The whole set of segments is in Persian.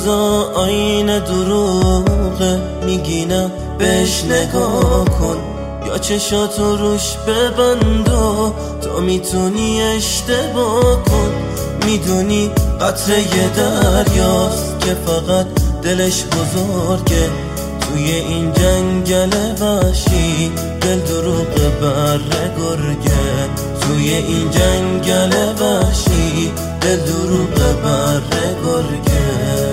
روزا آینه دروغه، میگینم بهش نگاه کن یا چشاتو روش ببند و تو میتونی اشتباه کن. میدونی قطره یه دریاست که فقط دلش بزرگه، توی این جنگل وحشی دل دروغ بره گرگه. توی این جنگل وحشی دل دروغ بره گرگه.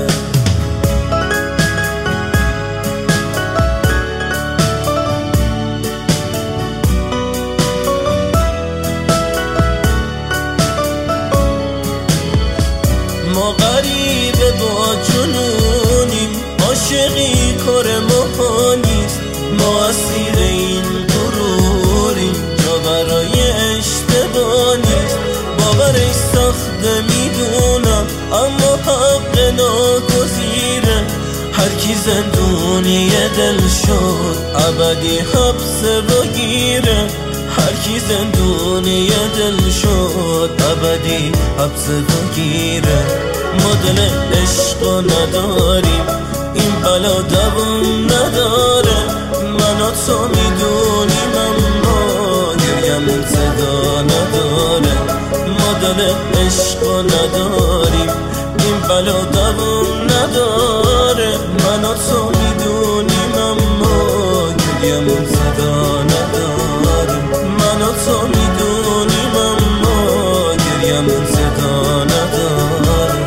ما غریبه با جنونیم، عاشقی کار ما نیست، ما اسیر این غروریم، جا برای اشتباه نیست. باورش سخته میدونم اما حق ناگزیره، هر کی زندونی دل شد ابدی حبس بگیره. هر کی زندونی دل شد ابدی حبس بگیره. ما دل عشقو نداریم، این بلا دوام نداره، من و تو میدونیم اما گریمون صدا نداره. ما دل عشقو نداریم، این بلا دوام نداره، من و تو میدونیم اما گریمون صدا نداره. من و تو میدونیم اما گریمون صدا نداره.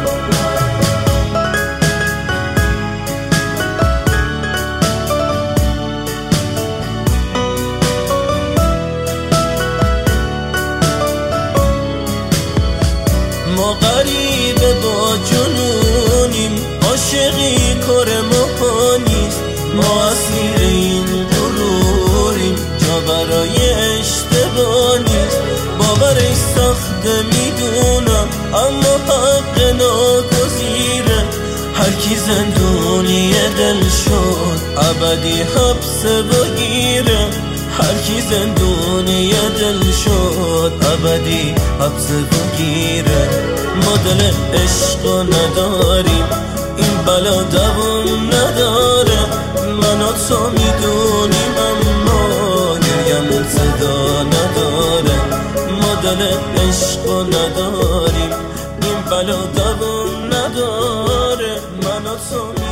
ما غریبه با جنونیم، عاشقی کار ما نیست، ما اسیر این غروریم، جا برای اشتباه نیست. باورش سخته میدونم اما حق ناگزیره، هر کی زندونی دل شد ابدی حبس بگیره. هر کی زندونی دل شد ابدی حبس بگیره. ما دل عشقو نداریم، این بلا دوام نداره، من و تو میدونیم اما گریمون صدا نداره. ما دل عشقو نداریم، این بلا دوام نداره، من و تو